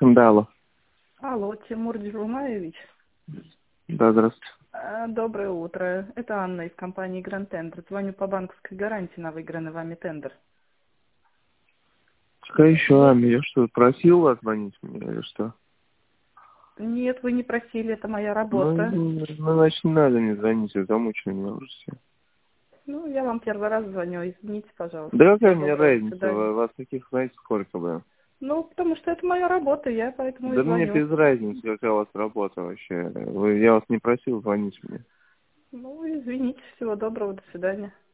Да, алло. Алло, Тимур Джумаевич. Да, здравствуйте. Доброе утро. Это Анна из компании Grand Tender. Звоню по банковской гарантии на выигранный вами тендер. Какая еще Анна? Я что, просил вас звонить мне или что? Нет, вы не просили, это моя Ну, работа. значит, не надо мне звонить, я замучаю меня уже все. Ну, я вам первый раз звоню, извините, пожалуйста. Да какая Всего мне доброго, до разница? свидания. Вас таких, знаете, сколько, блин? Ну, потому что это моя работа, я поэтому и Да мне звоню. без разницы, какая у вас работа вообще. Я вас не просил звонить мне. Ну, извините, всего доброго, до свидания.